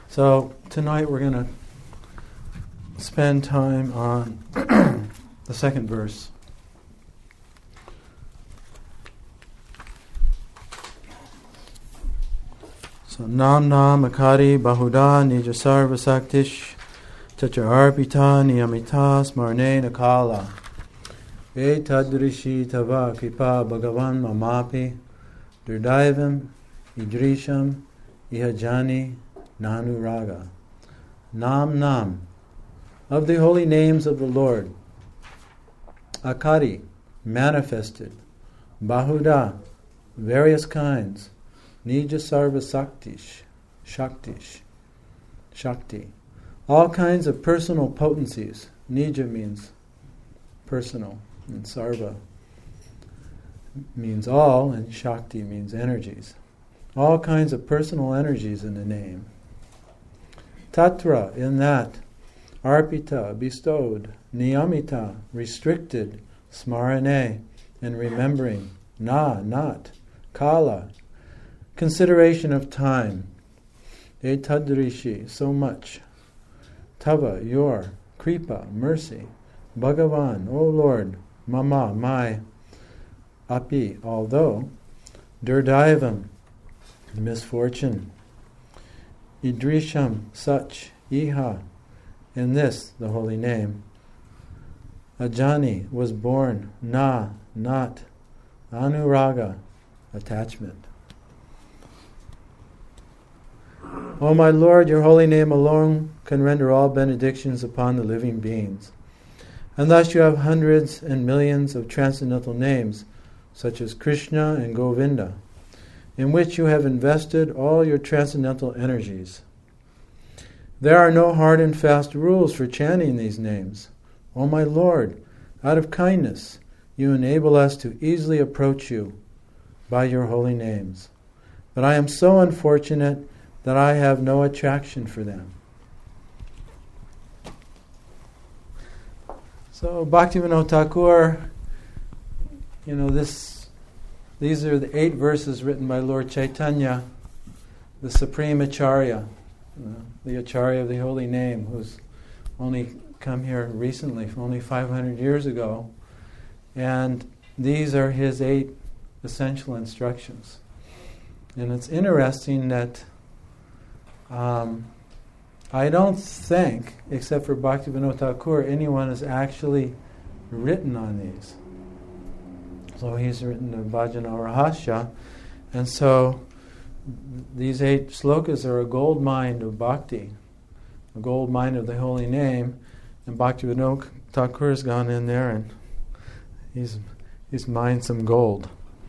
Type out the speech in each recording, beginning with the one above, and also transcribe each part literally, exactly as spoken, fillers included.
So tonight we're going to spend time on the second verse. So Nam Nam Akari Bahuda Nija Sarva Saktish Chacha Arpita Niyamita Smarne Nakala E Tadrishi Tava Kripa Bhagavan Mamapi Durdaivam Idrisham Ihajani Nanu Raga. Nam Nam, of the holy names of the Lord. Akari, manifested. Bahuda, various kinds. Nija Sarva Saktish, Shaktish, Shakti. All kinds of personal potencies. Nija means personal, and Sarva means all, and Shakti means energies. All kinds of personal energies in the name. Tatra, in that. Arpita, bestowed. Niyamita, restricted. Smarane, in remembering. Na, not. Kala, consideration of time. Etadrishi, so much. Tava, your. Kripa, mercy. Bhagavan, O Lord. Mama, my. Api, although. Durdaivam, misfortune. Idrisham, such. Iha, in this, the holy name. Ajani, was born. Na, not. Anuraga, attachment. O my Lord, your holy name alone can render all benedictions upon the living beings. And thus you have hundreds and millions of transcendental names, such as Krishna and Govinda, in which you have invested all your transcendental energies. There are no hard and fast rules for chanting these names. O my Lord, out of kindness, you enable us to easily approach you by your holy names. But I am so unfortunate that I have no attraction for them. So Bhaktivinoda Thakur, you know, this these are the eight verses written by Lord Chaitanya, the Supreme Acharya, you know, the Acharya of the Holy Name, who's only come here recently, only five hundred years ago. And these are his eight essential instructions. And it's interesting that um, I don't think, except for Bhaktivinoda Thakur, anyone has actually written on these. So he's written the Bhajana Rahasya, and so these eight slokas are a gold mine of bhakti, a gold mine of the holy name, and Bhaktivinoda Thakur has gone in there and he's he's mined some gold.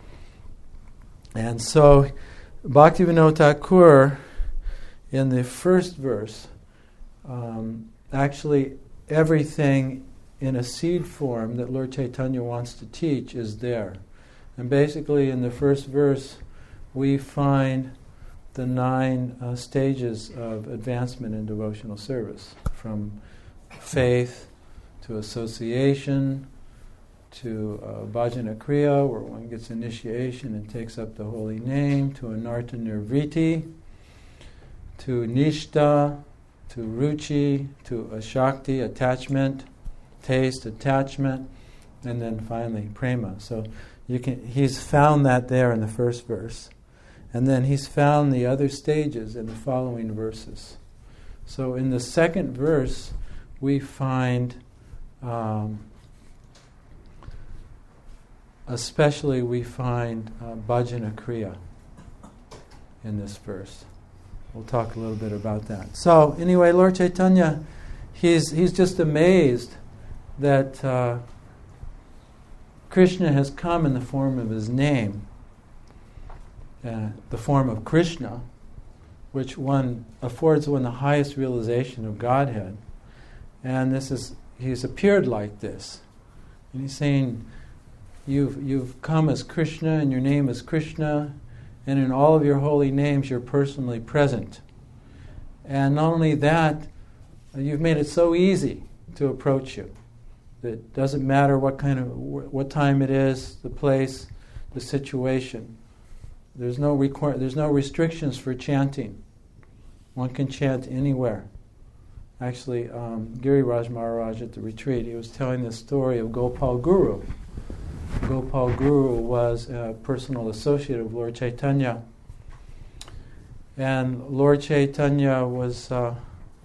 And so Bhaktivinoda Thakur, in the first verse, um, actually everything in a seed form that Lord Chaitanya wants to teach is there. And basically in the first verse we find the nine uh, stages of advancement in devotional service, from faith to association to uh, bhajana kriya, where one gets initiation and takes up the holy name, to anartha nirvriti, to nishta, to ruchi, to ashakti, attachment, taste, attachment, and then finally prema. So you can he's found that there in the first verse. And then he's found the other stages in the following verses. So in the second verse, we find, um, especially we find uh, bhajana kriya in this verse. We'll talk a little bit about that. So anyway, Lord Chaitanya, he's he's just amazed that uh, Krishna has come in the form of his name, uh, the form of Krishna, which one affords one the highest realization of Godhead. And this is he's appeared like this. And he's saying, You've you've come as Krishna, and your name is Krishna, and in all of your holy names you're personally present. And not only that, you've made it so easy to approach you. It doesn't matter what kind of what time it is, the place, the situation. There's no requir- there's no restrictions for chanting. One can chant anywhere. Actually, um, Giriraj Maharaj at the retreat, he was telling the story of Gopal Guru. Gopal Guru was a personal associate of Lord Chaitanya. And Lord Chaitanya was uh,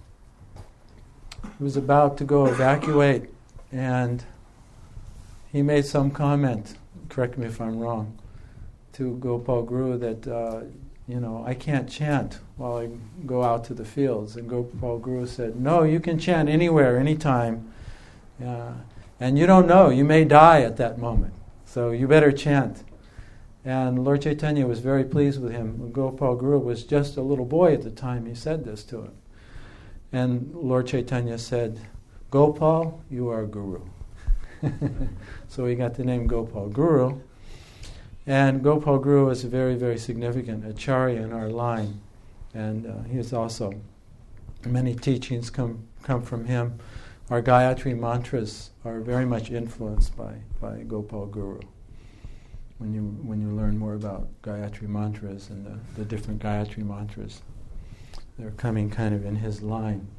was about to go evacuate, and he made some comment, correct me if I'm wrong, to Gopal Guru that, uh, you know, I can't chant while I go out to the fields. And Gopal Guru said, no, you can chant anywhere, anytime. Uh, and you don't know, you may die at that moment. So you better chant. And Lord Chaitanya was very pleased with him. Gopal Guru was just a little boy at the time he said this to him. And Lord Chaitanya said, Gopal, you are a guru. So he got the name Gopal Guru. And Gopal Guru is a very, very significant acharya in our line. And uh, he is also, many teachings come, come from him. Our Gayatri mantras are very much influenced by, by Gopal Guru. When you when you learn more about Gayatri mantras and the, the different Gayatri mantras, they're coming kind of in his line.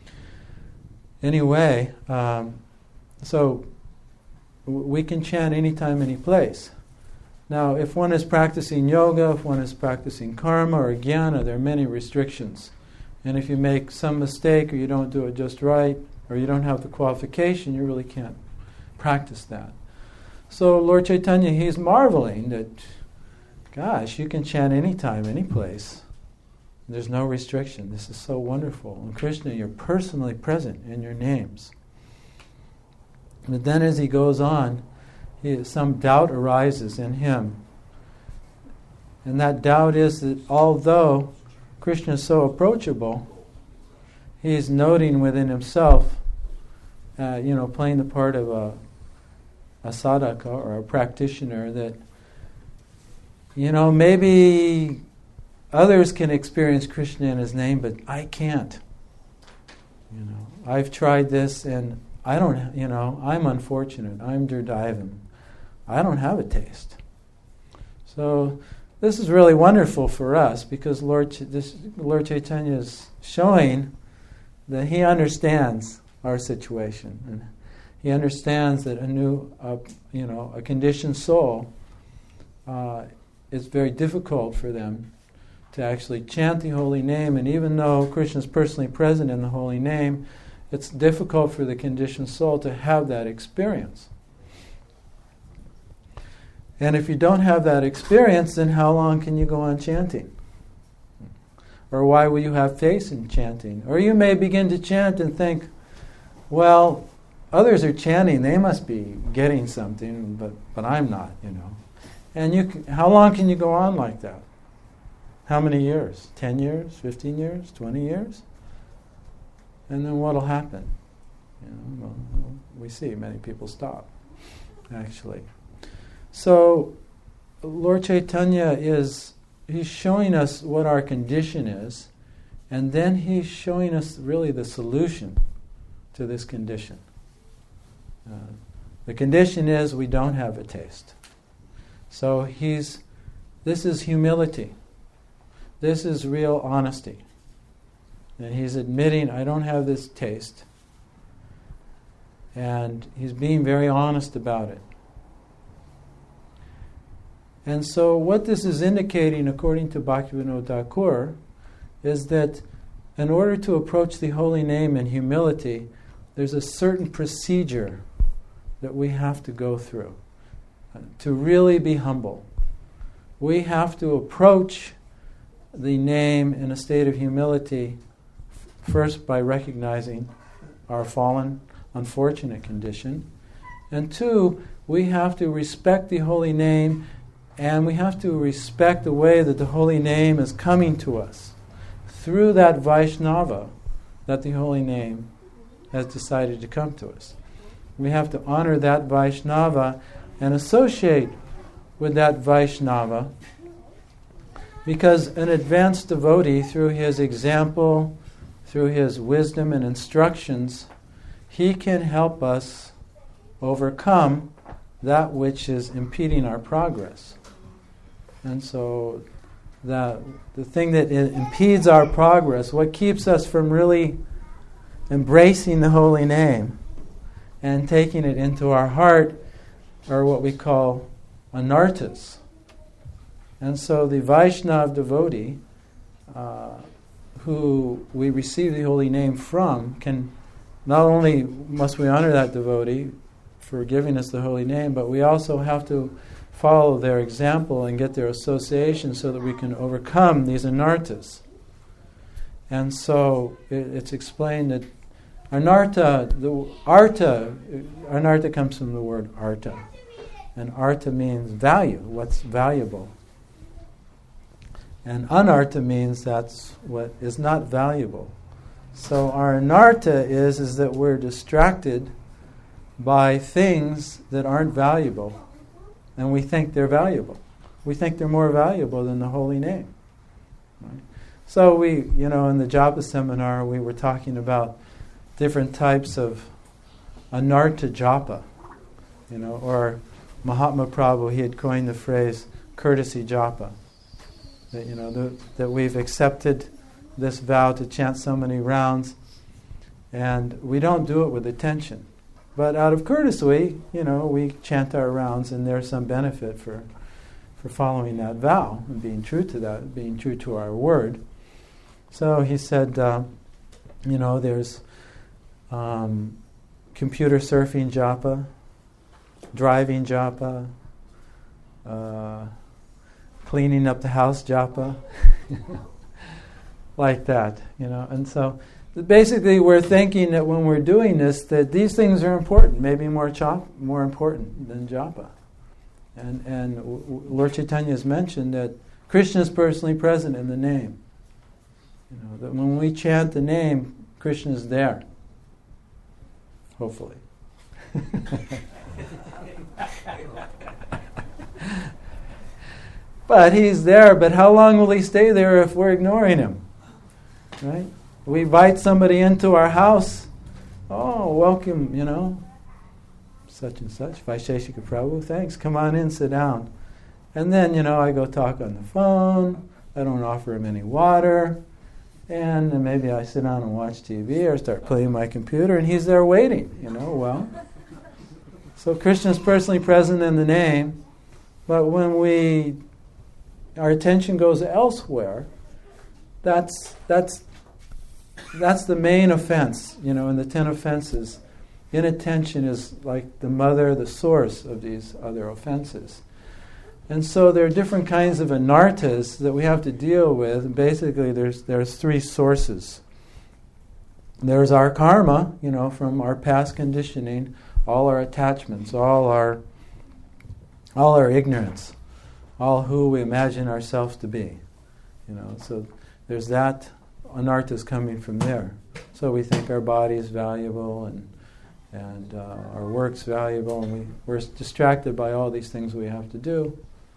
Anyway, um, so w- we can chant anytime, any place. Now, if one is practicing yoga, if one is practicing karma or jnana, there are many restrictions. And if you make some mistake or you don't do it just right, or you don't have the qualification, you really can't practice that. So Lord Chaitanya, he's marveling that, gosh, you can chant anytime, any place. There's no restriction. This is so wonderful. And Krishna, you're personally present in your names. But then as he goes on, he, some doubt arises in him. And that doubt is that although Krishna is so approachable, he is noting within himself, uh, you know, playing the part of a, a sadhaka or a practitioner, that, you know, maybe others can experience Krishna in his name, but I can't. You know, I've tried this and I don't, you know, I'm unfortunate. I'm Durdivan. I don't have a taste. So this is really wonderful for us because Lord, Ch- this, Lord Chaitanya is showing that he understands our situation, and he understands that a new, uh, you know, a conditioned soul, uh, it's very difficult for them to actually chant the holy name. And even though Krishna is personally present in the holy name, it's difficult for the conditioned soul to have that experience. And if you don't have that experience, then how long can you go on chanting? Or why will you have faith in chanting? Or you may begin to chant and think, well, others are chanting, they must be getting something, but, but I'm not, you know. And you can, how long can you go on like that? How many years? Ten years? Fifteen years? Twenty years? And then what'll happen? You know, well, we see many people stop, actually. So, Lord Chaitanya is, he's showing us what our condition is, and then he's showing us really the solution to this condition. Uh, the condition is we don't have a taste. So he's, this is humility. This is real honesty. And he's admitting, I don't have this taste. And he's being very honest about it. And so what this is indicating, according to Bhaktivinoda Thakur, is that in order to approach the holy name in humility, there's a certain procedure that we have to go through uh, to really be humble. We have to approach the name in a state of humility, f- first by recognizing our fallen, unfortunate condition, and two, we have to respect the holy name, and we have to respect the way that the holy name is coming to us through that Vaishnava that the holy name has decided to come to us. We have to honor that Vaishnava and associate with that Vaishnava, because an advanced devotee, through his example, through his wisdom and instructions, he can help us overcome that which is impeding our progress. And so the, the thing that i- impedes our progress, what keeps us from really embracing the holy name and taking it into our heart, are what we call anartas. And so the Vaishnav devotee, uh, who we receive the holy name from, can not only must we honor that devotee for giving us the holy name, but we also have to follow their example and get their association so that we can overcome these anartas. And so it, it's explained that anarta, the arta, anarta comes from the word arta. And arta means value, what's valuable. And anarta means that's what is not valuable. So our anarta is, is that we're distracted by things that aren't valuable. And we think they're valuable. We think they're more valuable than the holy name. Right? So we, you know, in the Japa seminar, we were talking about different types of anarta japa, you know, or Mahatma Prabhu, he had coined the phrase courtesy japa. That, you know, the, that we've accepted this vow to chant so many rounds, and we don't do it with attention. But out of courtesy, you know, we chant our rounds, and there's some benefit for for following that vow and being true to that, being true to our word. So he said, uh, you know, there's um, computer surfing japa, driving japa, uh, cleaning up the house japa, like that, you know. And so basically we're thinking that when we're doing this, that these things are important, maybe more chop, more important than japa. And, and w- w- Lord Chaitanya has mentioned that Krishna is personally present in the name. You know, that when we chant the name, Krishna is there. Hopefully. But he's there, but how long will he stay there if we're ignoring him? Right? We invite somebody into our house. Oh, welcome, you know, such and such, Vaisheshika Prabhu, thanks, come on in, sit down. And then, you know, I go talk on the phone, I don't offer him any water, and then maybe I sit down and watch T V or start playing my computer, and he's there waiting, you know, well. So Krishna's personally present in the name, but when we, our attention goes elsewhere, that's that's that's the main offense, you know, in the ten offenses. Inattention is like the mother, the source of these other offenses. And so there are different kinds of anartas that we have to deal with. And basically, there's there's three sources. There's our karma, you know, from our past conditioning, all our attachments, all our all our ignorance, all who we imagine ourselves to be. You know, so there's that anartas coming from there. So we think our body is valuable and and uh, our work's valuable, and we, we're distracted by all these things we have to do.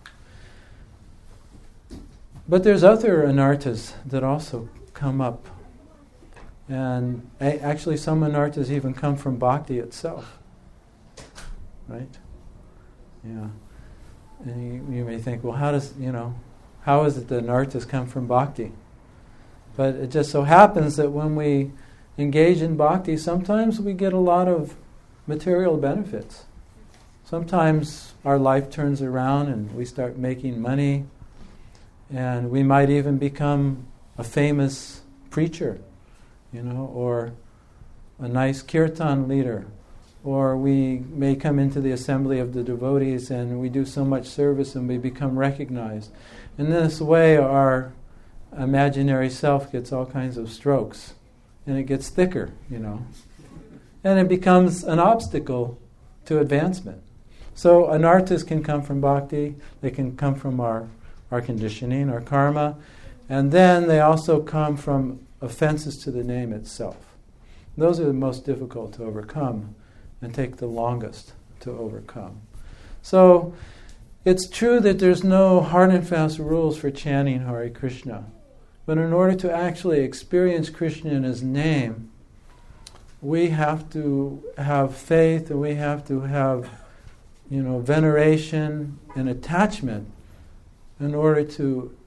But there's other anartas that also come up. And a- actually some anartas even come from bhakti itself. Right? Yeah. And you, you may think, well, how does, you know, how is it that anartas come from bhakti? But it just so happens that when we engage in bhakti, sometimes we get a lot of material benefits. Sometimes our life turns around and we start making money, and we might even become a famous preacher, you know, or a nice kirtan leader, or we may come into the assembly of the devotees and we do so much service and we become recognized. In this way, our imaginary self gets all kinds of strokes, and it gets thicker, you know. And it becomes an obstacle to advancement. So anartas can come from bhakti, they can come from our, our conditioning, our karma, and then they also come from offenses to the name itself. Those are the most difficult to overcome and take the longest to overcome. So it's true that there's no hard and fast rules for chanting Hare Krishna. But in order to actually experience Krishna in His name, we have to have faith, and we have to have, you know, veneration and attachment in order to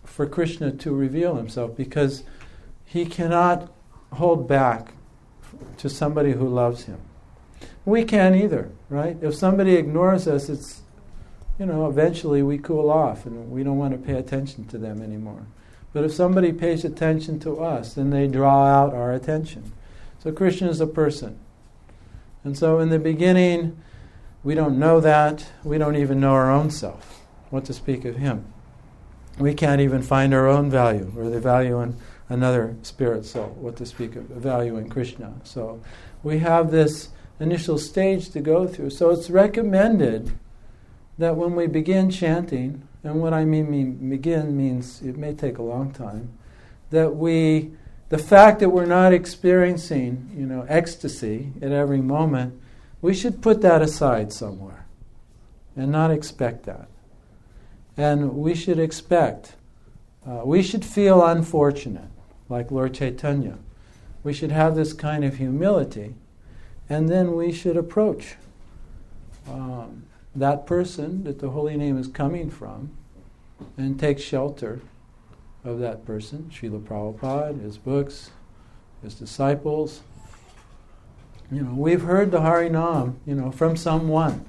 for Krishna to reveal himself, because he cannot hold back to somebody who loves him. We can't either, right? If somebody ignores us, it's, you know, eventually we cool off and we don't want to pay attention to them anymore. But if somebody pays attention to us, then they draw out our attention. So Krishna is a person. And so in the beginning, we don't know that. We don't even know our own self, what to speak of him. We can't even find our own value or the value in another spirit soul, what to speak of value in Krishna. So we have this initial stage to go through. So it's recommended that when we begin chanting, and what I mean, mean begin means it may take a long time, that we, the fact that we're not experiencing, you know, ecstasy at every moment, we should put that aside somewhere and not expect that. And we should expect, uh, we should feel unfortunate, like Lord Chaitanya. We should have this kind of humility, and then we should approach um, that person that the holy name is coming from and take shelter of that person, Srila Prabhupada, his books, his disciples. You know, we've heard the Harinam, you know, from someone.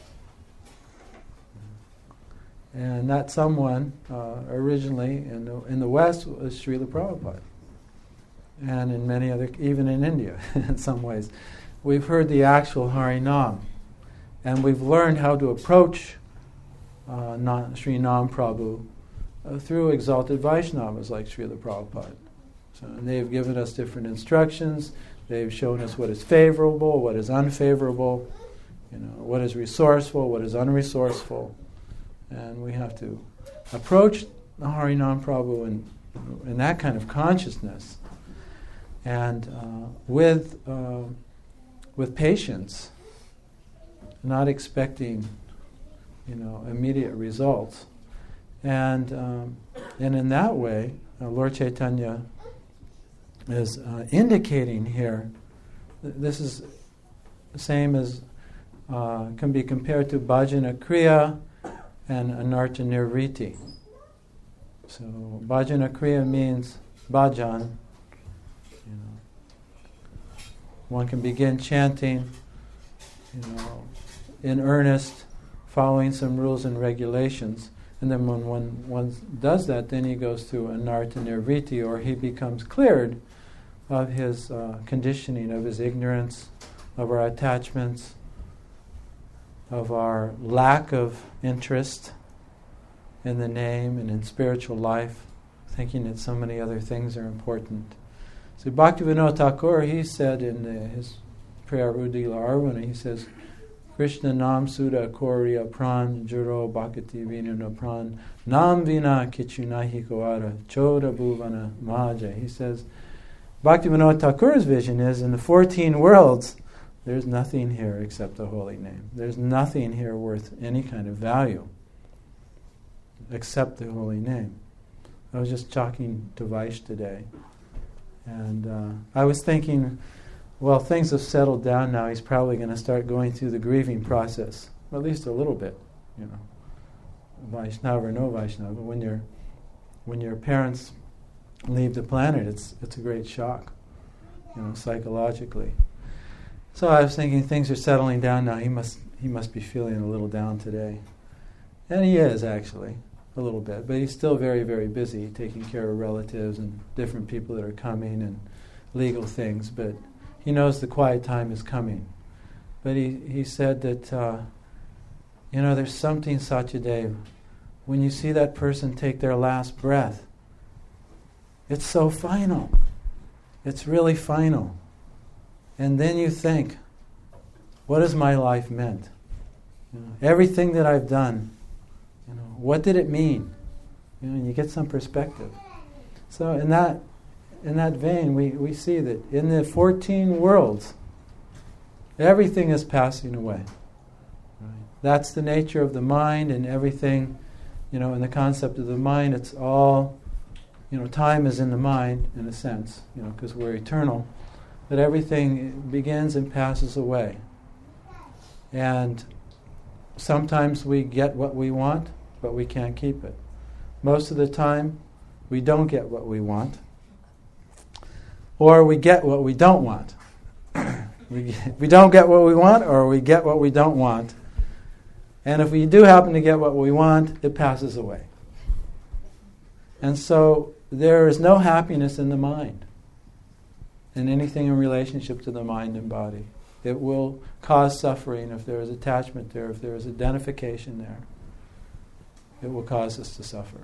And that someone uh, originally in the, in the West was Srila Prabhupada. And in many other, even in India in some ways. We've heard the actual Harinam. And we've learned how to approach uh, Na- Sri Nam Prabhu uh, through exalted Vaishnavas like Srila Prabhupada. So, and they've given us different instructions. They've shown us what is favorable, what is unfavorable, you know, what is resourceful, what is unresourceful. And we have to approach the Harinam Prabhu in, in that kind of consciousness and uh, with uh, with patience, not expecting, you know, immediate results. And um, and in that way, uh, Lord Chaitanya is uh, indicating here, th- this is the same as, uh, can be compared to Bhajana Kriya and Anartha Nirvriti. So Bhajana Kriya means bhajan. You know, one can begin chanting, you know, in earnest, following some rules and regulations. And then when one, one does that, then he goes through Anartha Nirvriti, or he becomes cleared of his uh, conditioning, of his ignorance, of our attachments, of our lack of interest in the name and in spiritual life, thinking that so many other things are important. So Bhaktivinoda Thakur, he said in the, his prayer Udila Arvana, he says, Krishna Nam Suda Koriya Pran Juro Bhakti Vinuna Pran Nam Vina Kichunahi Koara Choda Bhuvana Mahaja. He says, Bhaktivinoda Thakur's vision is in the fourteen worlds, there's nothing here except the holy name. There's nothing here worth any kind of value except the holy name. I was just talking to Vaish today, and uh, I was thinking, well, things have settled down now. He's probably going to start going through the grieving process, or at least a little bit, you know. Vaishnava or no Vaishnava, but when your when your parents leave the planet, it's it's a great shock, you know, psychologically. So I was thinking things are settling down now. He must he must be feeling a little down today, and he is actually a little bit, but he's still very very busy taking care of relatives and different people that are coming and legal things. But he knows the quiet time is coming. But he, he said that, uh, you know, there's something, Satyadev, when you see that person take their last breath, it's so final. It's really final. And then you think, what has my life meant? You know, everything that I've done, you know, what did it mean? You know, and you get some perspective. So in that In that vein, we, we see that in the fourteen worlds, everything is passing away. Right? That's the nature of the mind, and everything, you know, in the concept of the mind, it's all, you know, time is in the mind, in a sense, you know, because we're eternal. But everything begins and passes away. And sometimes we get what we want, but we can't keep it. Most of the time, we don't get what we want, or we get what we don't want. we, we don't get what we want, or we get what we don't want. And if we do happen to get what we want, it passes away. And so there is no happiness in the mind, in anything in relationship to the mind and body. It will cause suffering if there is attachment there, if there is identification there. It will cause us to suffer.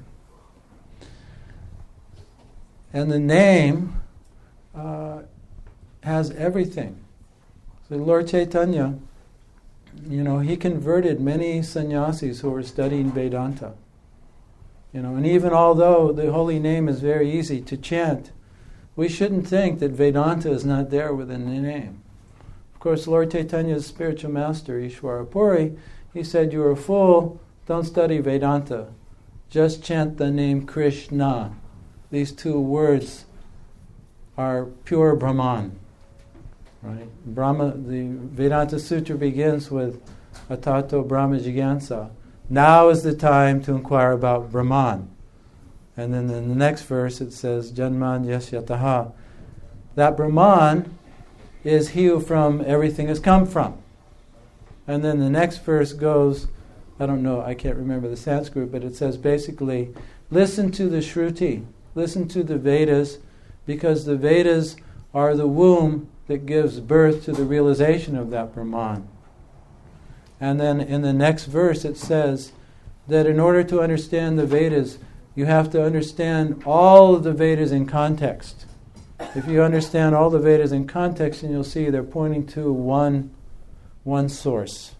And the name uh, has everything. So Lord Chaitanya, you know, he converted many sannyasis who were studying Vedanta. You know, and even although the holy name is very easy to chant, we shouldn't think that Vedanta is not there within the name. Of course, Lord Chaitanya's spiritual master, Ishvara Puri, he said, "You are a fool, don't study Vedanta. Just chant the name Krishna." These two words are pure Brahman. Right? Brahma, the Vedanta Sutra begins with Atato Brahma Jigyansa. Now is the time to inquire about Brahman. And then in the next verse it says, Janman Yasyataha. That Brahman is he who from everything has come from. And then the next verse goes, I don't know, I can't remember the Sanskrit, but it says basically, listen to the Shruti, listen to the Vedas, because the Vedas are the womb that gives birth to the realization of that Brahman. And then in the next verse it says that in order to understand the Vedas, you have to understand all of the Vedas in context. If you understand all the Vedas in context, then you'll see they're pointing to one, one source.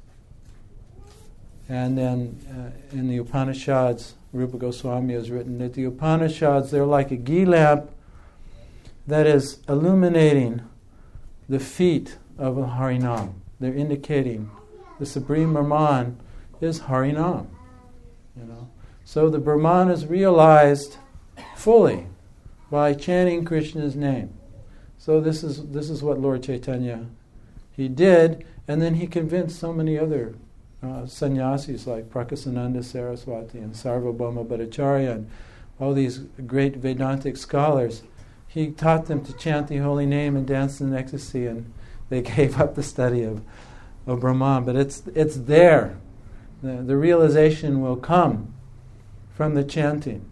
And then uh, in the Upanishads, Rupa Goswami has written that the Upanishads, they're like a ghee lamp that is illuminating the feet of a Harinam. They're indicating the supreme Brahman is Harinam. You know, so the Brahman is realized fully by chanting Krishna's name. So this is this is what Lord Chaitanya he did, and then he convinced so many other uh, sannyasis like Prakasananda Saraswati and Sarvabhauma Bhattacharya and all these great Vedantic scholars. He taught them to chant the holy name and dance in ecstasy, and they gave up the study of, of Brahman. But it's it's there. The, the realization will come from the chanting.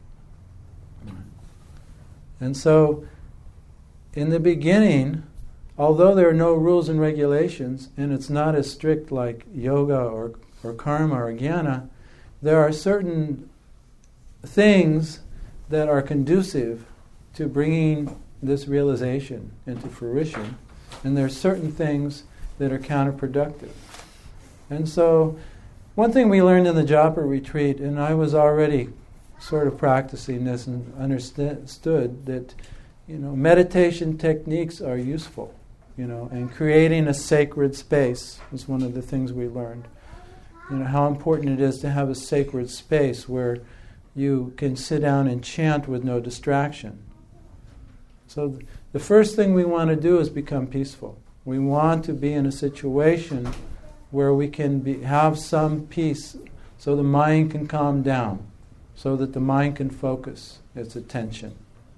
And so, in the beginning, although there are no rules and regulations, and it's not as strict like yoga or, or karma or jnana, there are certain things that are conducive to bringing this realization into fruition, and there are certain things that are counterproductive. And so, one thing we learned in the Japa retreat, and I was already sort of practicing this and understood that, you know, meditation techniques are useful, you know, and creating a sacred space was one of the things we learned. You know, how important it is to have a sacred space where you can sit down and chant with no distraction. So th- the first thing we want to do is become peaceful. We want to be in a situation where we can be, have some peace so the mind can calm down, so that the mind can focus its attention.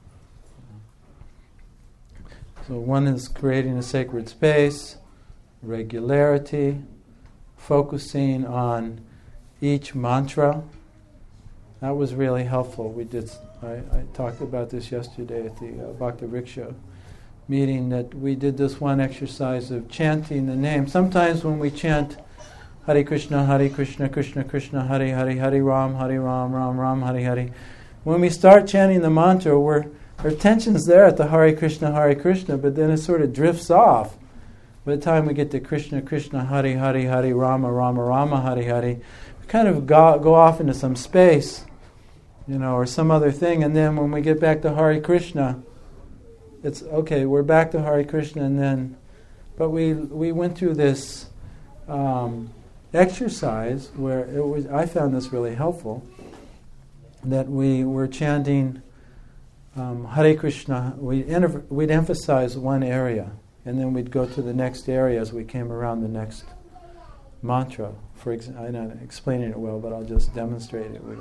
So one is creating a sacred space, regularity, focusing on each mantra. That was really helpful. We did. I, I talked about this yesterday at the uh, Bhakti Riksha meeting, that we did this one exercise of chanting the name. Sometimes when we chant Hare Krishna, Hare Krishna, Krishna Krishna, Hare Hare, Hare Ram, Hare Ram, Ram Ram, Hare Hare. When we start chanting the mantra, we're, our attention's there at the Hare Krishna, Hare Krishna, but then it sort of drifts off. By the time we get to Krishna Krishna, Hare Hare, Hare Rama, Rama Rama, Hare Hare, we kind of go, go off into some space, you know, or some other thing, and then when we get back to Hare Krishna, it's okay, we're back to Hare Krishna, and then, but we we went through this um, exercise where it was, I found this really helpful, that we were chanting um, Hare Krishna, we'd, interv- we'd emphasize one area, and then we'd go to the next area as we came around the next mantra. For ex- I'm not explaining it well, but I'll just demonstrate it. We go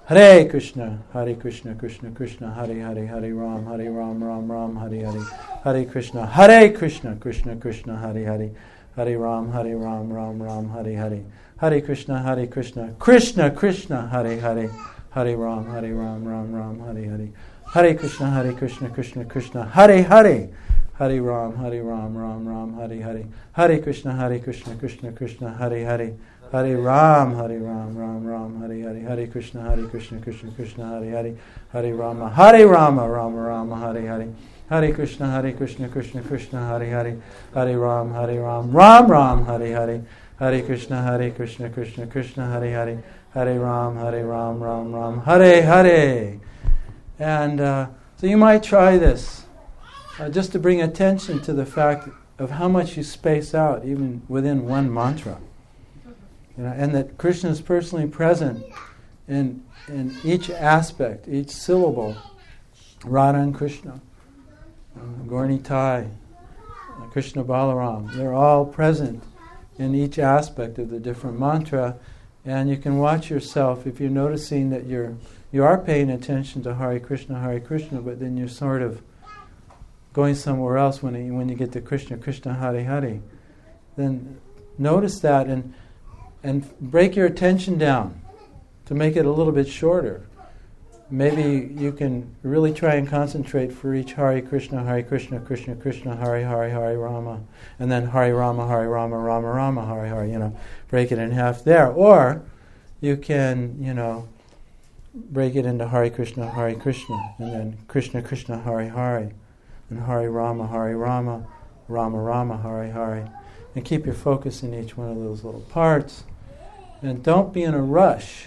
Hare Krishna, Hare Krishna, Krishna Krishna, Hare Hare, Hare Ram, Hare Ram, Ram Ram, Hare Hare, Hare Krishna, Hare Krishna, Krishna Krishna, Hare Hare, Hare Ram, Hare Ram, Ram Ram, Hare Hare, Hare Krishna, Hare Krishna, Krishna Krishna, Hare Hare, Hare Ram, Hare Ram, Ram Ram, Hare Hare, Hare Krishna, Hare Krishna, Krishna Krishna, Hare Hare, Hare Ram, Hare Ram, Ram Ram, Hare Hare, Hare Krishna, Hare Krishna, Krishna Krishna, Hare Hare, Hare Ram, Hare Ram, Ram Ram, Hare Hare, Hare Krishna, Hare Krishna, Krishna Krishna, Hare Hare, Hare Rama, Hare Rama, Rama Rama, Hare Hare, Hare Krishna, Hare Krishna, Krishna Krishna, Hare Hare, Hare Ram, Hare Ram, Ram Ram, Hare Hare, Hare Krishna, Hare Krishna, Krishna Krishna, Hare Hare, Hare Ram, Hare Ram, Ram Ram, Hare Hare. And uh, so you might try this, uh, just to bring attention to the fact of how much you space out even within one mantra. You know, and that Krishna is personally present in in each aspect, each syllable. Radha and Krishna, uh, Gaura Tai, uh, Krishna Balaram, they're all present in each aspect of the different mantra. And you can watch yourself if you're noticing that you're you are paying attention to Hare Krishna, Hare Krishna, but then you're sort of going somewhere else when you, when you get to Krishna, Krishna, Hare Hare. Then notice that and and break your attention down to make it a little bit shorter. Maybe you can really try and concentrate for each Hare Krishna, Hare Krishna, Krishna Krishna, Hare Hare, Hare Rama, and then Hare Rama, Hare Rama, Rama Rama, Hare Hare, you know, break it in half there. Or you can, you know, break it into Hare Krishna, Hare Krishna, and then Krishna Krishna, Hare Hare, and Hare Rama, Hare Rama, Rama Rama, Hare Hare. And keep your focus in each one of those little parts. And don't be in a rush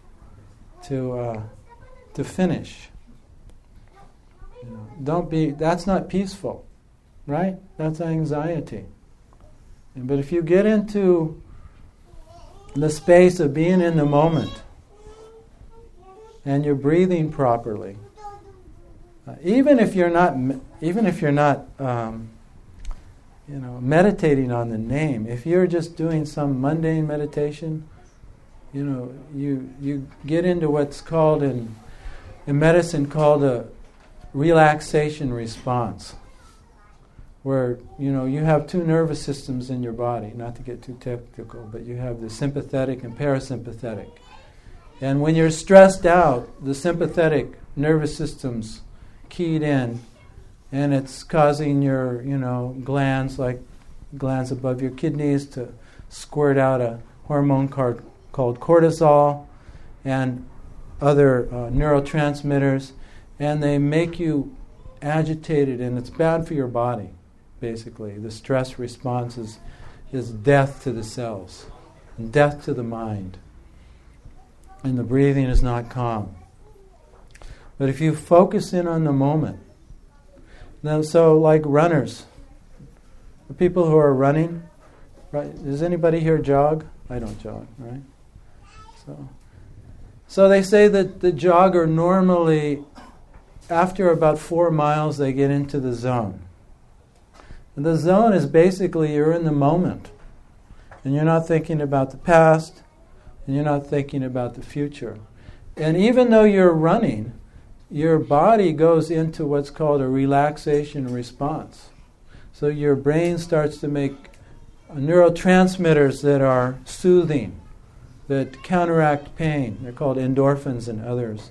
to uh, to finish. You know, don't be. That's not peaceful, right? That's anxiety. But if you get into the space of being in the moment, and you're breathing properly, uh, even if you're not, even if you're not, um, you know, meditating on the name, if you're just doing some mundane meditation. You know, you you get into what's called in in medicine called a relaxation response, where you know you have two nervous systems in your body. Not to get too technical, but you have the sympathetic and parasympathetic. And when you're stressed out, the sympathetic nervous system's keyed in, and it's causing your you know glands like glands above your kidneys to squirt out a hormone called called cortisol and other uh, neurotransmitters, and they make you agitated, and it's bad for your body, basically. The stress response is, is death to the cells and death to the mind, and the breathing is not calm. But if you focus in on the moment, now, so like runners, the people who are running, right? Does anybody here jog? I don't jog, right? So, so they say that the jogger normally, after about four miles, they get into the zone. And the zone is basically you're in the moment. And you're not thinking about the past, and you're not thinking about the future. And even though you're running, your body goes into what's called a relaxation response. So your brain starts to make neurotransmitters that are soothing, that counteract pain. They're called endorphins and others.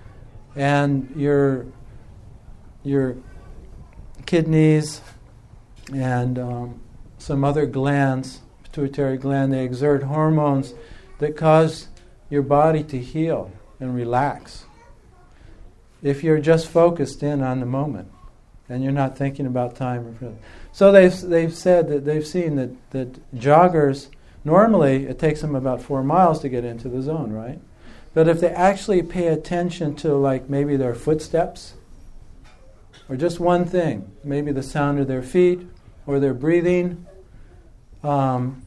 And your your kidneys and um, some other glands, pituitary gland, they exert hormones that cause your body to heal and relax. If you're just focused in on the moment and you're not thinking about time. So they've they've said that they've seen that, that joggers, normally it takes them about four miles to get into the zone, right? But if they actually pay attention to like maybe their footsteps or just one thing, maybe the sound of their feet or their breathing, um,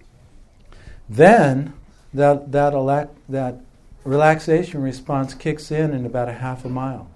then that that elect, that relaxation response kicks in in about a half a mile.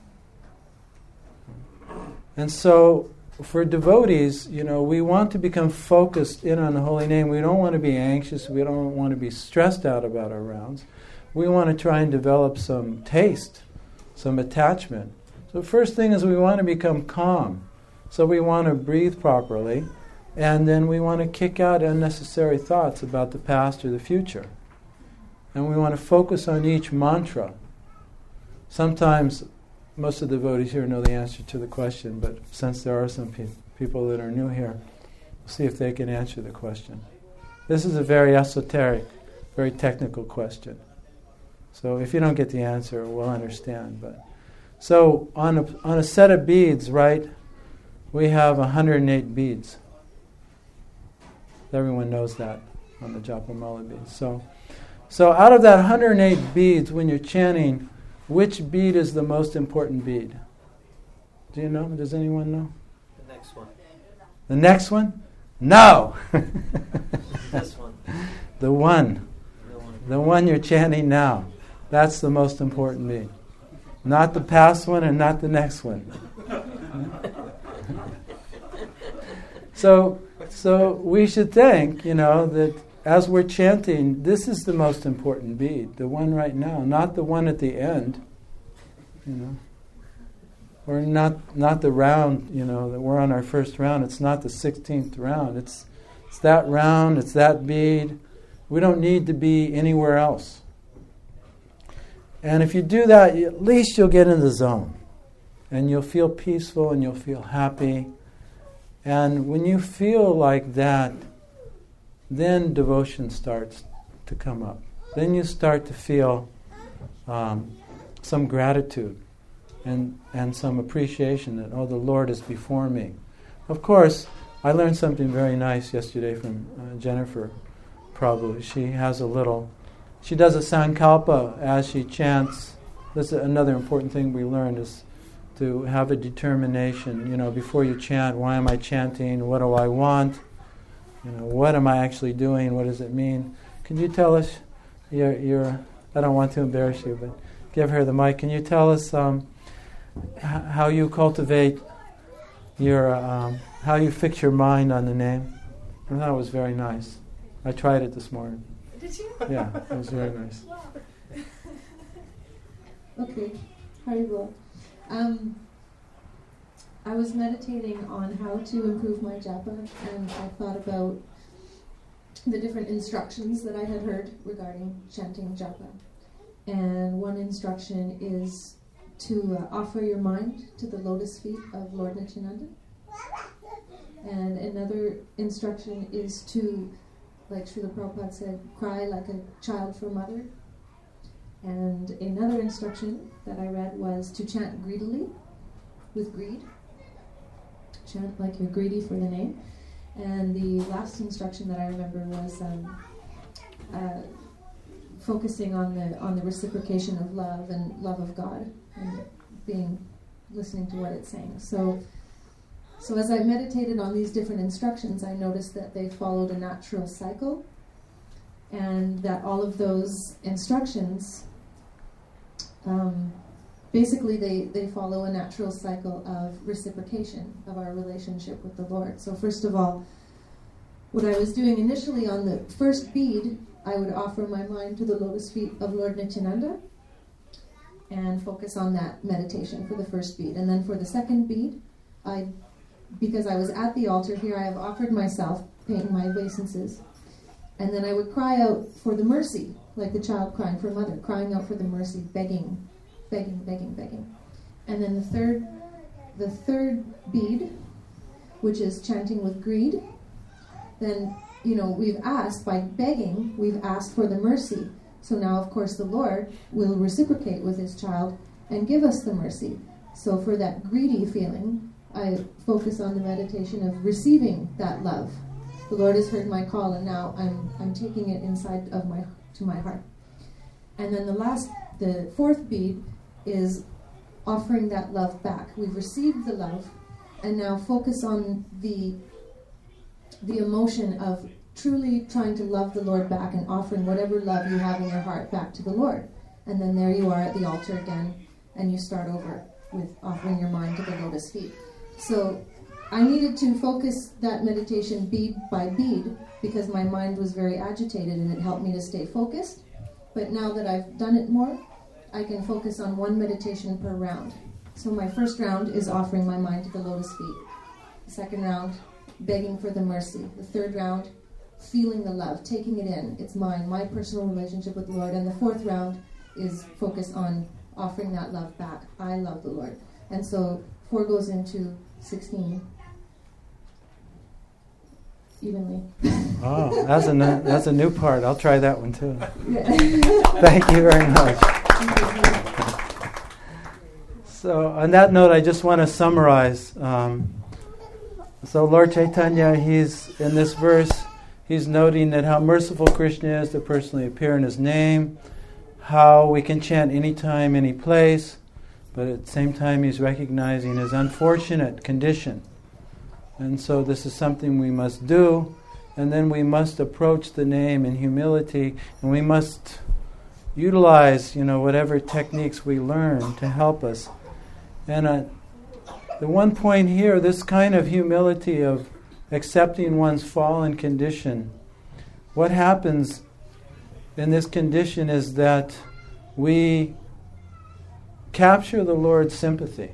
And so for devotees, you know, we want to become focused in on the holy name. We don't want to be anxious. We don't want to be stressed out about our rounds. we want to try and develop some taste, some attachment. So the first thing is we want to become calm. So we want to breathe properly, and then we want to kick out unnecessary thoughts about the past or the future. And we want to focus on each mantra. Sometimes most of the devotees here know the answer to the question, but since there are some pe- people that are new here, we'll see if they can answer the question. This is a very esoteric, very technical question. So if you don't get the answer, we'll understand. But so on a, on a set of beads, right, we have one hundred eight beads. Everyone knows that on the Japamala beads. So, so out of that one hundred eight beads, when you're chanting, which bead is the most important bead? Do you know? Does anyone know? The next one. The next one? No! This one. The one. The one. The one you're chanting now. That's the most important bead. Not the past one and not the next one. So, so we should think, you know, that as we're chanting, this is the most important bead, the one right now, not the one at the end, you know, or not not the round, you know, that we're on our first round. It's not the sixteenth round. It's it's that round. It's that bead. We don't need to be anywhere else. And if you do that, at least you'll get in the zone, and you'll feel peaceful, and you'll feel happy. And when you feel like that, then devotion starts to come up. Then you start to feel um, some gratitude and and some appreciation that, oh, the Lord is before me. Of course, I learned something very nice yesterday from uh, Jennifer Prabhu. She has a little, she does a sankalpa as she chants. This is another important thing we learned, is to have a determination, you know, before you chant, why am I chanting? What do I want? You know, what am I actually doing? What does it mean? Can you tell us, your, your, I don't want to embarrass you, but give her the mic. Can you tell us um, h- how you cultivate your, um, how you fix your mind on the name? I thought it was very nice. I tried it this morning. Did you? Yeah, it was very nice. Okay, Haribol. Um, I was meditating on how to improve my japa, and I thought about the different instructions that I had heard regarding chanting japa. And one instruction is to uh, offer your mind to the lotus feet of Lord Nityananda. And another instruction is to, like Srila Prabhupada said, cry like a child for mother. And another instruction that I read was to chant greedily, with greed. Chant like you're greedy for the name. And the last instruction that I remember was um, uh, focusing on the on the reciprocation of love and love of God, and being listening to what it's saying. So, so as I meditated on these different instructions, I noticed that they followed a natural cycle, and that all of those instructions, um, basically they, they follow a natural cycle of reciprocation of our relationship with the Lord. So first of all, what I was doing initially on the first bead, I would offer my mind to the lotus feet of Lord Nityananda and focus on that meditation for the first bead. And then for the second bead, I, because I was at the altar here, I have offered myself, paying my obeisances. And then I would cry out for the mercy, like the child crying for mother, crying out for the mercy, begging, begging, begging, begging. And then the third, the third bead, which is chanting with greed, then, you know, we've asked, by begging, we've asked for the mercy. So now, of course, the Lord will reciprocate with his child and give us the mercy. So for that greedy feeling, I focus on the meditation of receiving that love. The Lord has heard my call, and now I'm I'm taking it inside of my to my heart. And then the last, the fourth bead is offering that love back. We've received the love, and now focus on the the emotion of truly trying to love the Lord back and offering whatever love you have in your heart back to the Lord. And then there you are at the altar again, and you start over with offering your mind to the lotus feet. So I needed to focus that meditation bead by bead because my mind was very agitated, and it helped me to stay focused. But now that I've done it more, I can focus on one meditation per round. So my first round is offering my mind to the lotus feet. The second round, begging for the mercy. The third round, feeling the love, taking it in. It's mine, my personal relationship with the Lord. And the fourth round is focus on offering that love back. I love the Lord. And so four goes into sixteen evenly. Oh, that's a new, that's a new part. I'll try that one too. Thank you very much. So on that note, I just want to summarize. Um, so Lord Chaitanya, he's in this verse, he's noting that how merciful Krishna is to personally appear in his name, how we can chant anytime, any place, but at the same time he's recognizing his unfortunate condition. And so this is something we must do, and then we must approach the name in humility, and we must utilize, you know, whatever techniques we learn to help us. And uh, the one point here, this kind of humility of accepting one's fallen condition, what happens in this condition is that we capture the Lord's sympathy.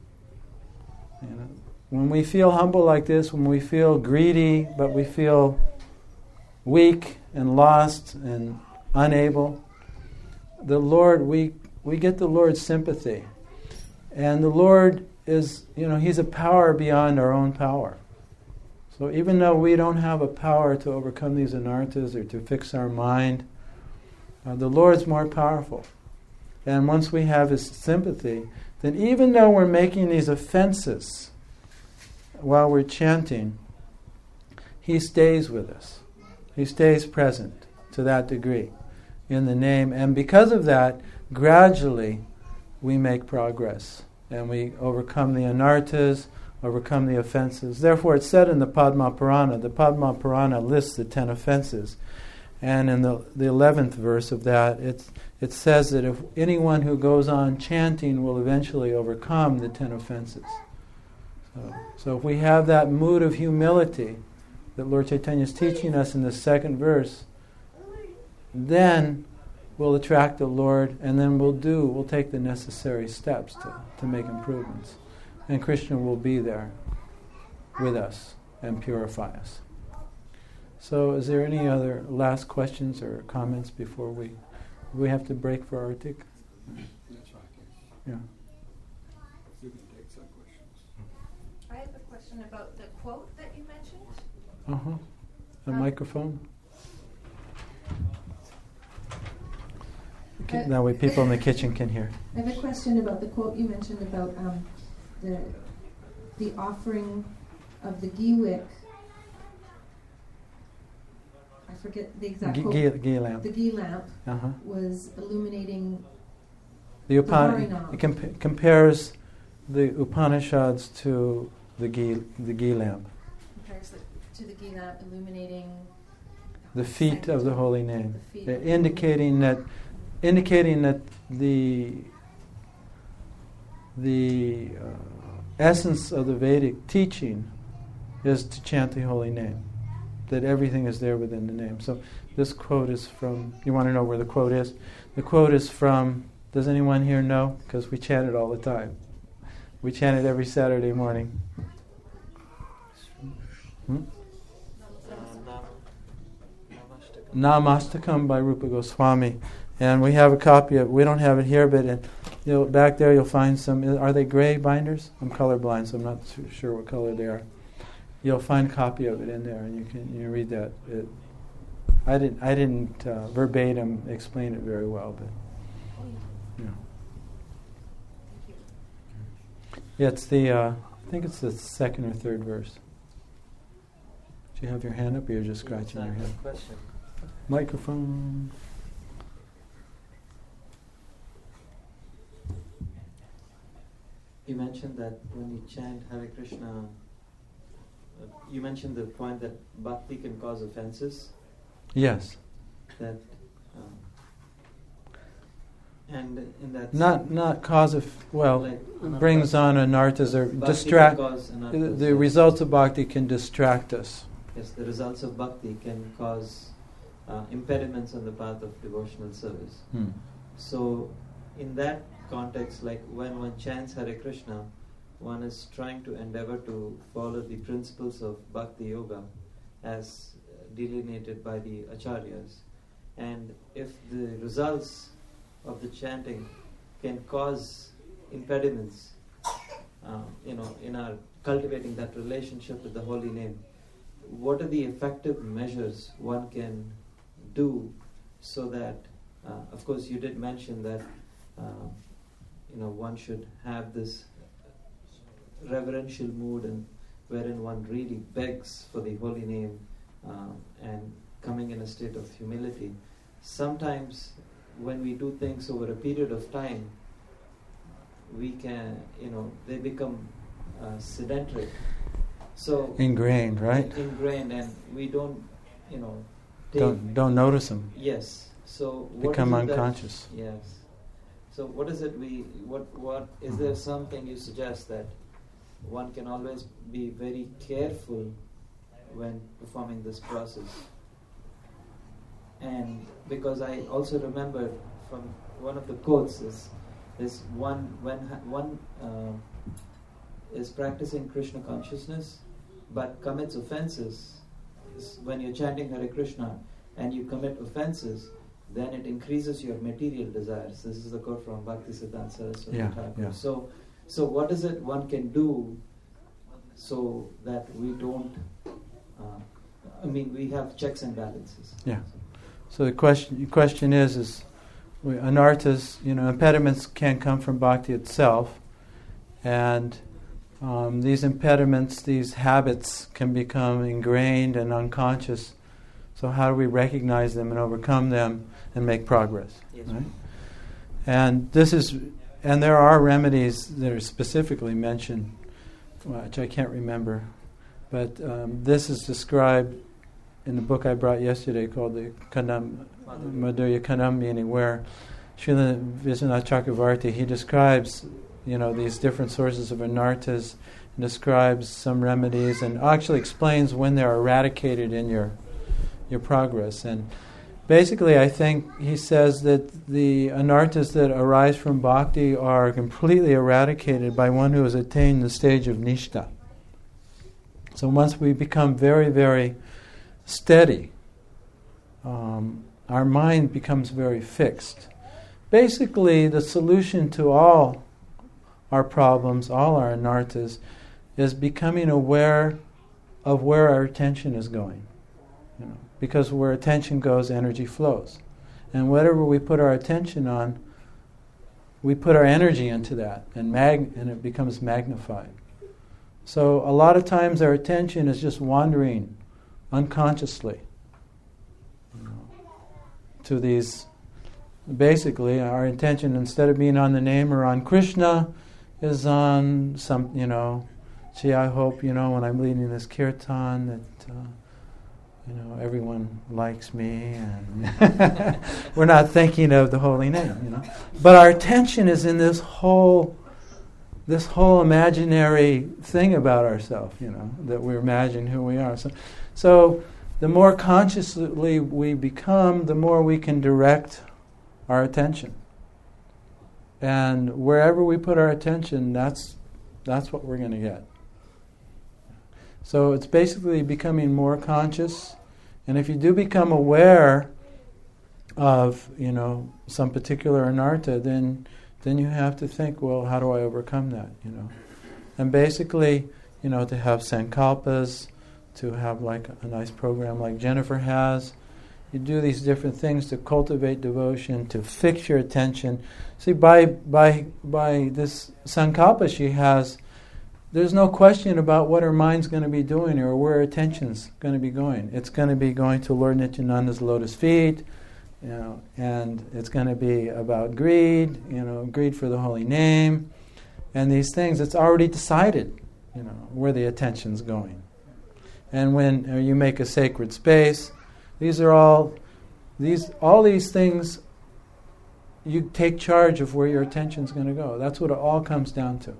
You know, when we feel humble like this, when we feel greedy, but we feel weak and lost and unable, the Lord, we we get the Lord's sympathy. And the Lord is, you know, He's a power beyond our own power. So even though we don't have a power to overcome these anarthas or to fix our mind, uh, the Lord's more powerful. And once we have His sympathy, then even though we're making these offenses while we're chanting, He stays with us. He stays present to that degree in the name. And because of that, gradually we make progress and we overcome the anarthas, overcome the offenses. Therefore, it's said in the Padma Purana, the Padma Purana lists the ten offenses. And in the, the eleventh verse of that, it's, it says that if anyone who goes on chanting will eventually overcome the ten offenses. So, so if we have that mood of humility that Lord Chaitanya is teaching us in the second verse, then we'll attract the Lord, and then we'll do, we'll take the necessary steps to, to make improvements. And Krishna will be there with us and purify us. So is there any other last questions or comments before we we have to break for Artik? That's right. Yeah. You can take some questions. I have a question about the quote that you mentioned. Uh-huh. The Um, microphone. Uh, That way people in the kitchen can hear. I have a question about the quote you mentioned about um, the the offering of the ghee wick. I forget the exact Ghee, quote. ghee, ghee lamp. The ghee lamp Uh-huh. was illuminating The Upan- Harinam. it comp- compares the Upanishads to the ghee, the ghee lamp, compares it to the ghee lamp illuminating the feet of the holy name, The feet uh, of the indicating that indicating that the the uh, essence of the Vedic teaching is to chant the holy name, that everything is there within the name. So this quote is from, you want to know where the quote is? The quote is from, does anyone here know? Because we chant it all the time. We chant it every Saturday morning. Hmm? Namastakam by Rupa Goswami. And we have a copy of, we don't have it here, but in, you'll, back there you'll find some, are they gray binders? I'm colorblind, so I'm not su- sure what color they are. You'll find a copy of it in there, and you can you read that. It, I didn't I didn't uh, verbatim explain it very well, but you know. Yeah, it's the uh, I think it's the second or third verse. Do you have your hand up, or you're just scratching your head? Question. Microphone. You mentioned that when you chant Hare Krishna, uh, you mentioned the point that bhakti can cause offenses. Yes. That um, and in that Not not cause of well like, brings on anarthas or bhakti distract. can cause The, anarthas, the yes. results of bhakti can distract us. Yes, the results of bhakti can cause uh, impediments on the path of devotional service. Hmm. So, in that context, like when one chants Hare Krishna, one is trying to endeavor to follow the principles of Bhakti Yoga as delineated by the Acharyas. And if the results of the chanting can cause impediments, uh, you know, in our cultivating that relationship with the holy name, what are the effective measures one can do so that, uh, of course, you did mention that, uh, you know, one should have this reverential mood and wherein one really begs for the holy name um, and coming in a state of humility. Sometimes when we do things over a period of time, we can, you know, they become uh, sedentary. So Ingrained, right? Ingrained, and we don't, you know, take, Don't don't notice them. yes. So what Become is it that- unconscious. yes. So what is it we? What what is there something you suggest that one can always be very careful when performing this process? And because I also remember from one of the quotes is is one when ha- one uh, is practicing Krishna consciousness but commits offenses. Is when you're chanting Hare Krishna and you commit offenses, then it increases your material desires. This is the quote from Bhaktisiddhanta Saraswati Yeah, Thakur. yeah. So, so what is it one can do so that we don't? Uh, I mean, we have checks and balances. Yeah. So the question the question is is we, anarthas, you know, impediments can come from bhakti itself, and um, these impediments, these habits, can become ingrained and unconscious. So how do we recognize them and overcome them and make progress? Yes. Right? And this is, and there are remedies that are specifically mentioned, which I can't remember, but um, this is described in the book I brought yesterday called the Kanam, Madhurya Kanam, meaning where Srila Vishwanath Chakravarti, he describes, you know, these different sources of anarthas, and describes some remedies, and actually explains when they're eradicated in your your progress. And basically, I think he says that the anarthas that arise from bhakti are completely eradicated by one who has attained the stage of nishta. So once we become very, very steady, um, our mind becomes very fixed. Basically, the solution to all our problems, all our anarthas, is becoming aware of where our attention is going. You know, because where attention goes, energy flows. And whatever we put our attention on, we put our energy into that, and mag- and it becomes magnified. So a lot of times our attention is just wandering unconsciously, you know, to these. Basically, our intention, instead of being on the name or on Krishna, is on some, you know, gee, I hope, you know, when I'm leading this kirtan that, uh, you know, everyone likes me, and we're not thinking of the holy name, you know. But our attention is in this whole, this whole imaginary thing about ourselves, you know, that we imagine who we are. So, so the more consciously we become, the more we can direct our attention. And wherever we put our attention, that's that's what we're going to get. So it's basically becoming more conscious. And if you do become aware of, you know, some particular anartha, then then you have to think, well, how do I overcome that, you know? And basically, you know, to have sankalpas, to have like a nice program like Jennifer has, you do these different things to cultivate devotion, to fix your attention. See, by by by this sankalpa she has, there's no question about what her mind's going to be doing or where her attention's going to be going. It's going to be going to Lord Nityananda's lotus feet, you know, and it's going to be about greed, you know, greed for the holy name, and these things. It's already decided, you know, where the attention's going. And when uh, you make a sacred space, these are all these all these things. You take charge of where your attention's going to go. That's what it all comes down to.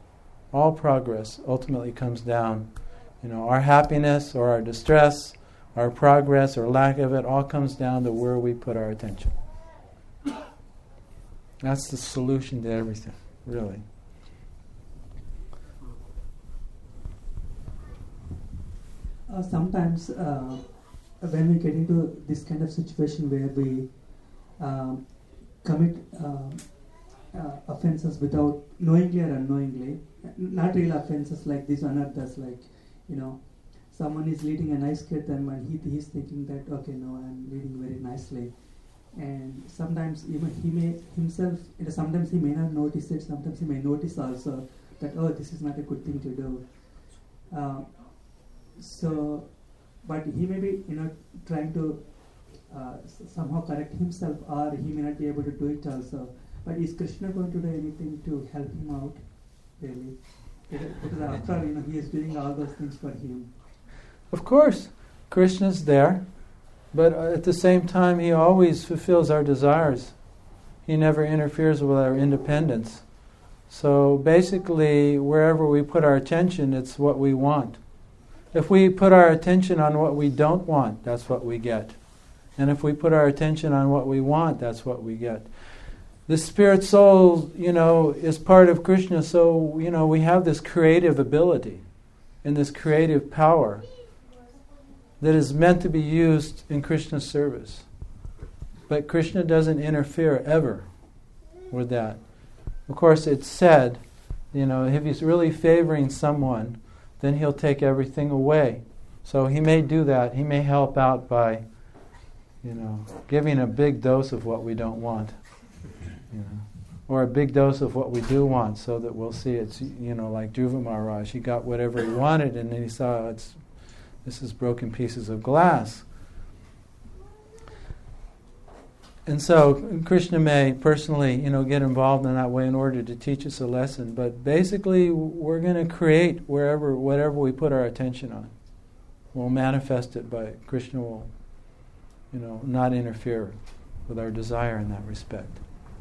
All progress ultimately comes down, you know, our happiness or our distress our progress or lack of it all comes down to where we put our attention. That's the solution to everything, really. Uh, sometimes uh, when we get into this kind of situation where we um, commit um, uh, offenses without knowingly or unknowingly, not real offenses like this on others, like, you know, someone is leading a nice kirtan and he he's thinking that, okay, no, I'm leading very nicely. And sometimes even he may himself, you know, sometimes he may not notice it, sometimes he may notice also that, oh, this is not a good thing to do. Uh, so, but he may be, you know, trying to uh, s- somehow correct himself, or he may not be able to do it also. But is Krishna going to do anything to help him out, really? Because, because after all, you know, he is doing all those things for him. Of course, Krishna's there, but at the same time, he always fulfills our desires. He never interferes with our independence. So basically, wherever we put our attention, it's what we want. If we put our attention on what we don't want, that's what we get. And if we put our attention on what we want, that's what we get. The spirit soul, you know, is part of Krishna, so, you know, we have this creative ability and this creative power that is meant to be used in Krishna's service. But Krishna doesn't interfere ever with that. Of course, it's said, you know, if he's really favoring someone, then he'll take everything away. So he may do that. He may help out by, you know, giving a big dose of what we don't want. You know, or a big dose of what we do want, so that we'll see it's, you know, like Dhruva Maharaj. He got whatever he wanted, and then he saw it's this is broken pieces of glass. And so Krishna may personally, you know, get involved in that way in order to teach us a lesson. But basically, we're going to create wherever, whatever we put our attention on. We'll manifest it by Krishna will, you know, not interfere with our desire in that respect.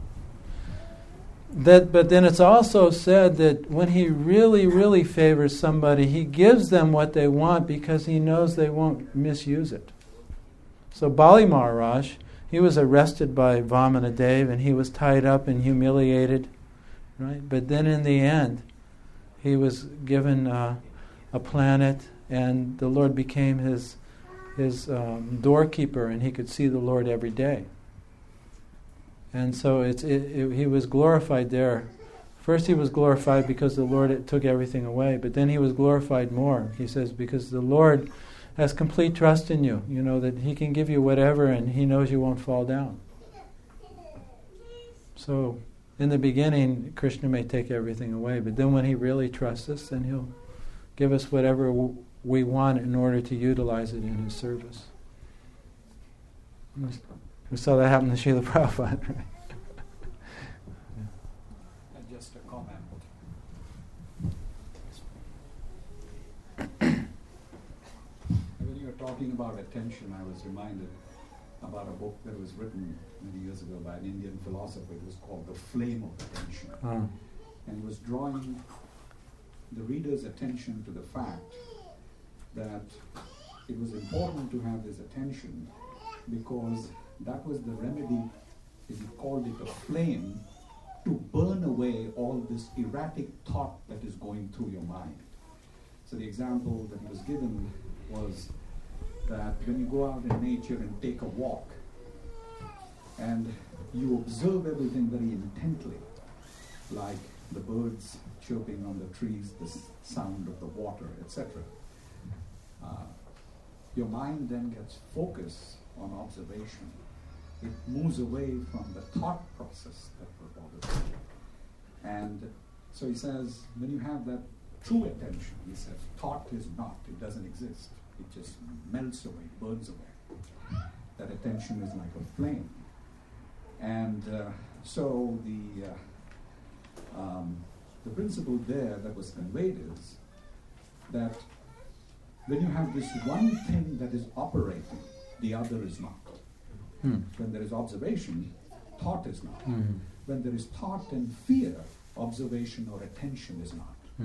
That, but then it's also said that when he really, really favors somebody, he gives them what they want because he knows they won't misuse it. So Bali Maharaj, he was arrested by Vamanadev and he was tied up and humiliated, right? But then in the end, he was given uh, a planet, and the Lord became his his um, doorkeeper, and he could see the Lord every day. And so it's it, it, he was glorified there. First he was glorified because the Lord took everything away, but then he was glorified more. He says, because the Lord has complete trust in you, you know, that he can give you whatever and he knows you won't fall down. So in the beginning, Krishna may take everything away, but then when he really trusts us, then he'll give us whatever w- we want in order to utilize it in his service. We saw that happen to Srila Prabhupada, right? Uh, Just a comment. When you were talking about attention, I was reminded about a book that was written many years ago by an Indian philosopher. It was called The Flame of Attention. Oh. And he was drawing the reader's attention to the fact that it was important to have this attention because that was the remedy, as he called it, a flame, to burn away all this erratic thought that is going through your mind. So the example that he was given was that when you go out in nature and take a walk, and you observe everything very intently, like the birds chirping on the trees, the s- sound of the water, et cetera. Uh, your mind then gets focused on observation. It moves away from the thought process that bothers you. And so he says, when you have that true attention, he says, thought is not, it doesn't exist. It just melts away, burns away. That attention is like a flame. And uh, so the uh, um, the principle there that was conveyed is that when you have this one thing that is operating, the other is not. Hmm. When there is observation, thought is not. Mm. When there is thought and fear, observation or attention is not. Mm.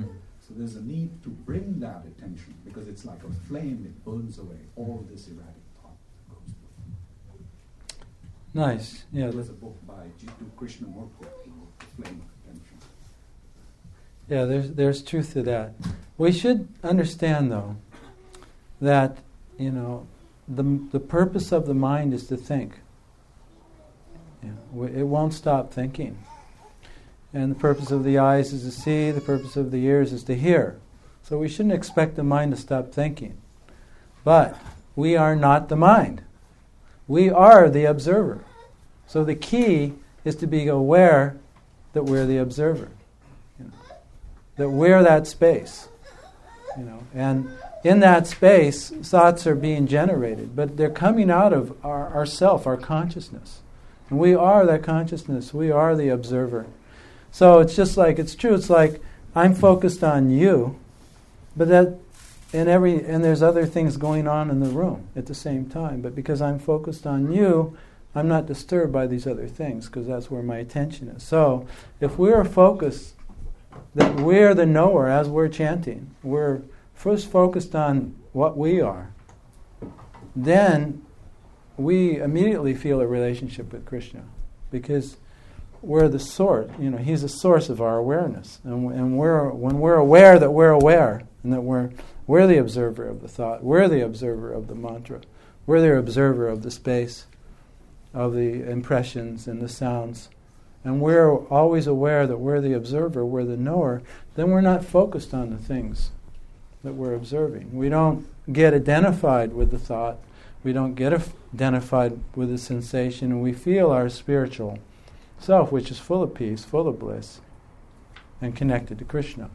So there's a need to bring that attention, because it's like a flame, it burns away all this erratic thought that goes through. Nice. Yeah. There's a book by Jiddu Krishnamurti, The Flame of Attention. Yeah, there's there's truth to that. We should understand, though, that, you know, the the purpose of the mind is to think. Yeah, it won't stop thinking. And the purpose of the eyes is to see, the purpose of the ears is to hear. So we shouldn't expect the mind to stop thinking. But we are not the mind. We are the observer. So the key is to be aware that we're the observer. You know, that we're that space. You know, and in that space, thoughts are being generated, but they're coming out of our, our self, our consciousness. And we are that consciousness. We are the observer. So it's just like, it's true, it's like I'm focused on you, but that, and every, and there's other things going on in the room at the same time, but because I'm focused on you, I'm not disturbed by these other things, because that's where my attention is. So if we're focused, that we're the knower as we're chanting, we're first focused on what we are, then we immediately feel a relationship with Krishna, because we're the source. You know, He's the source of our awareness, and, and we're when we're aware that we're aware, and that we're we're the observer of the thought, we're the observer of the mantra, we're the observer of the space, of the impressions and the sounds, and we're always aware that we're the observer, we're the knower. Then we're not focused on the things that we're observing. We don't get identified with the thought. We don't get af- identified with the sensation, and we feel our spiritual self, which is full of peace, full of bliss, and connected to Krishna.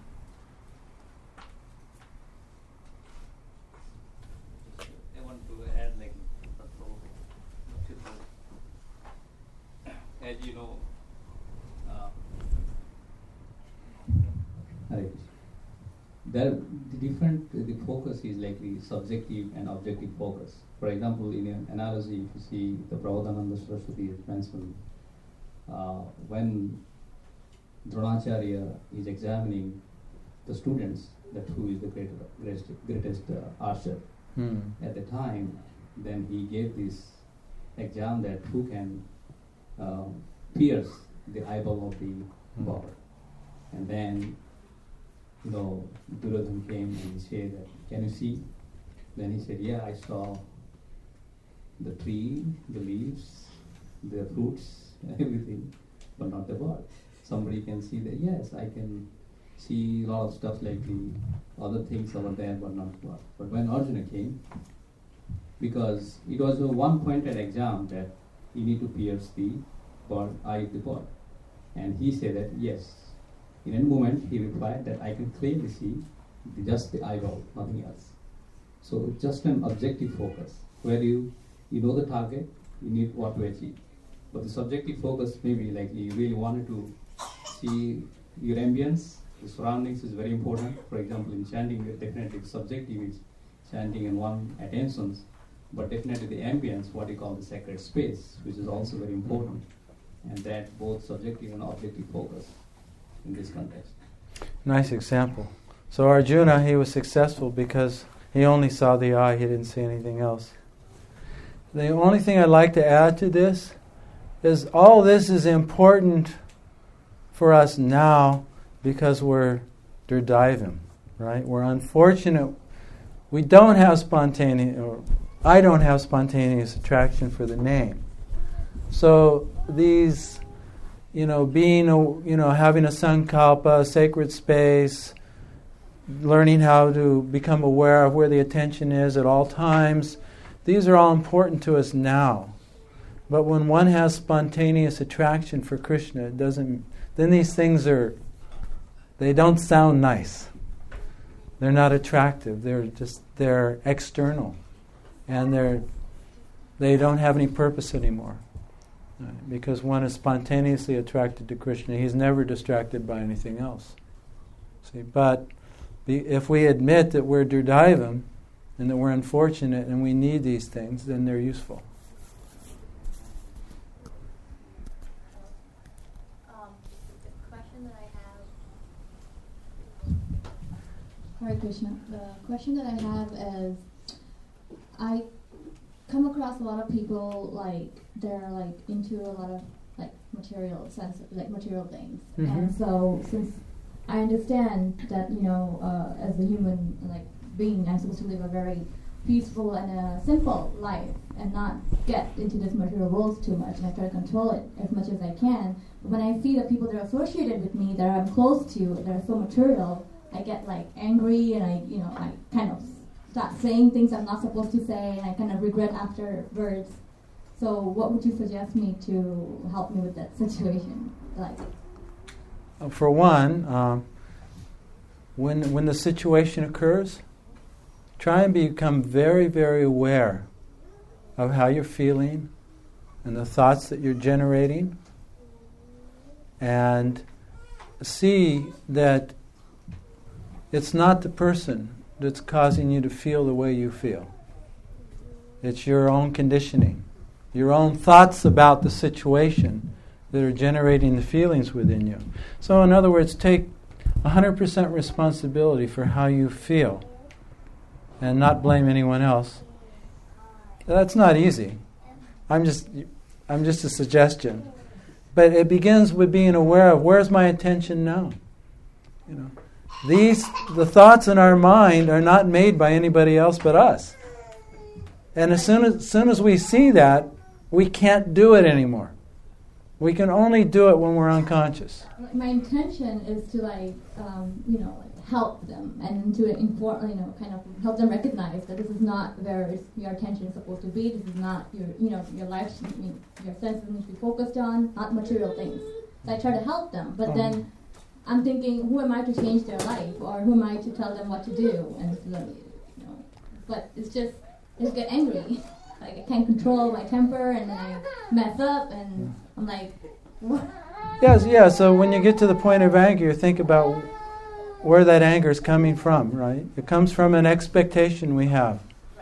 I want to add, like, as you know, uh, there the different the focus is like the subjective and objective focus. For example, in an analogy, if you see the Prabodhananda Saraswati mentioned, uh, when Dronacharya is examining the students, that who is the greater, greatest, greatest uh, archer Hmm. at the time, then he gave this exam that who can um, pierce the eyeball of the Hmm. bow. And then, you know, Duryodhana came and he said that, can you see? Then he said, yeah, I saw the tree, the leaves, the fruits, everything, but not the bird. Somebody can see that, yes, I can see a lot of stuff like the other things over there, but not the bird. But when Arjuna came, because it was a one-pointed exam that you need to pierce the bird, eye of the bird. And he said that, yes. In a moment, he replied that I can clearly see the, just the eyeball, nothing else. So it's just an objective focus, where you, you know the target, you need what to achieve. But the subjective focus, maybe like you really wanted to see your ambience, the surroundings is very important. For example, in chanting, definitely the subjective is chanting in one attentions, but definitely the ambience, what you call the sacred space, which is also very important. And that both subjective and objective focus in this context. Nice example. So Arjuna, he was successful because he only saw the eye, he didn't see anything else. The only thing I'd like to add to this is all this is important for us now because we're Durdaivam, right? We're unfortunate. We don't have spontaneous, or I don't have spontaneous attraction for the name. So these, you know, being, a, you know, having a sankalpa, a sacred space, learning how to become aware of where the attention is at all times, these are all important to us now. But when one has spontaneous attraction for Krishna, it doesn't, then these things are, they don't sound nice. They're not attractive. They're just, they're external. And they're, they don't have any purpose anymore. Right? Because one is spontaneously attracted to Krishna. He's never distracted by anything else. See, but be, if we admit that we're Durdaivam and that we're unfortunate and we need these things, then they're useful. Um, the question that I have Hare Krishna. The question that I have is, I come across a lot of people like they're like into a lot of like material sense, like material things, Mhm. and so since I understand that you know uh, as a human like being, I'm supposed to live a very peaceful and a simple life and not get into this material world too much, and I try to control it as much as I can. But when I see the people that are associated with me, that I'm close to, that are so material, I get like angry, and I, you know, I kind of start saying things I'm not supposed to say, and I kind of regret afterwards. So, what would you suggest me to help me with that situation? Like, Uh, For one, um, when when the situation occurs, try and become very, very aware of how you're feeling and the thoughts that you're generating, and see that it's not the person that's causing you to feel the way you feel. It's your own conditioning, your own thoughts about the situation that are generating the feelings within you. So in other words, take one hundred percent responsibility for how you feel and not blame anyone else. That's not easy. I'm just I'm just a suggestion. But it begins with being aware of where's my attention now. You know, these the thoughts in our mind are not made by anybody else but us. And as soon as, as soon as we see that, we can't do it anymore. We can only do it when we're unconscious. my intention is to like, um, you know, like help them and to inform, you know, kind of help them recognize that this is not where your attention is supposed to be. This is not your, you know, your life. I mean, your senses need to be focused on, not material things. So I try to help them, but Oh. then I'm thinking, who am I to change their life, or who am I to tell them what to do? And it's like, you know, but it's just, I just get angry. Like I can't control my temper, and then I mess up, and I'm like, what? Yes, yeah. So when you get to the point of anger, you think about where that anger is coming from, right? It comes from an expectation we have,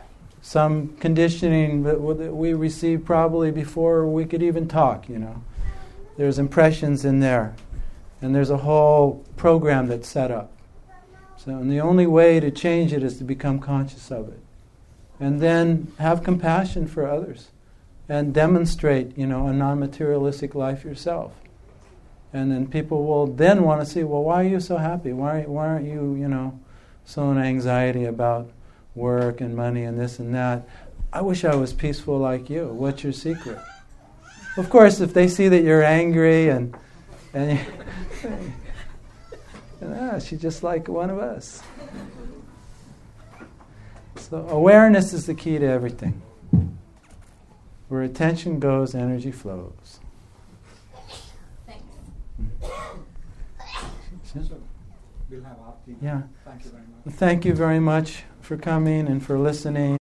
some conditioning that we received probably before we could even talk. You know, there's impressions in there, and there's a whole program that's set up. So, and the only way to change it is to become conscious of it, and then have compassion for others, and demonstrate, you know, a non-materialistic life yourself. And then people will then want to see, well, why are you so happy? Why, why aren't you, you know, so in anxiety about work and money and this and that? I wish I was peaceful like you. What's your secret? Of course, if they see that you're angry and and you, ah, she's just like one of us. So awareness is the key to everything. Where attention goes, energy flows. So we'll have Aarti. Yeah. Thank you very much. Thank you very much for coming and for listening.